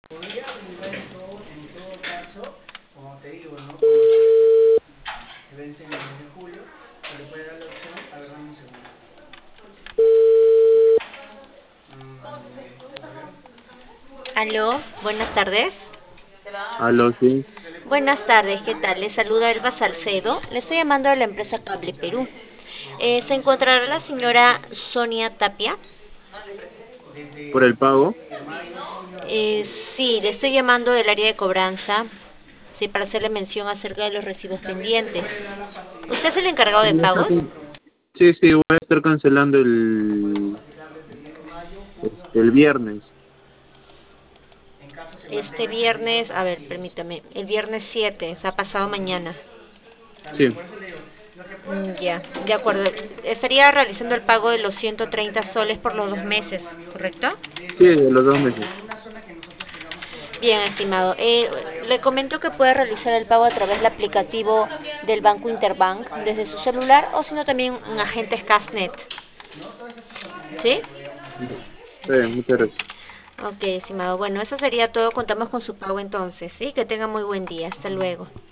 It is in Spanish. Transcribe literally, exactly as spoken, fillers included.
Podría averiguar en todo, en todo caso, como te digo, ¿no? Como se vence en el mes de julio, se le puede dar la opción, a ver, dame un segundo. Mm, a ver. Aló, buenas tardes. Aló, sí. Buenas tardes, ¿qué tal? Les saluda Elba Salcedo. Le estoy llamando de la empresa Cable Perú. Eh, ¿se encontrará la señora Sonia Tapia? ¿Por el pago? Eh, sí, le estoy llamando del área de cobranza. Sí, para hacerle mención acerca de los recibos pendientes. ¿Usted es el encargado Sí, de voy a estar pagos? can- sí, sí, voy a estar cancelando el, este, el viernes. Este viernes, a ver, permítame, el viernes siete, o sea, pasado mañana. Sí, Mm, Ya, de acuerdo. Estaría realizando el pago de los ciento treinta soles por los dos meses, ¿correcto? sí, de los dos meses. Bien, estimado. Eh, le comento que puede realizar el pago a través del aplicativo del Banco Interbank desde su celular o sino también un agente Cashnet. ¿Sí? Está bien, muchas gracias. Ok, estimado. Bueno, eso sería todo. Contamos con su pago entonces, ¿sí? Que tenga muy buen día. Hasta luego.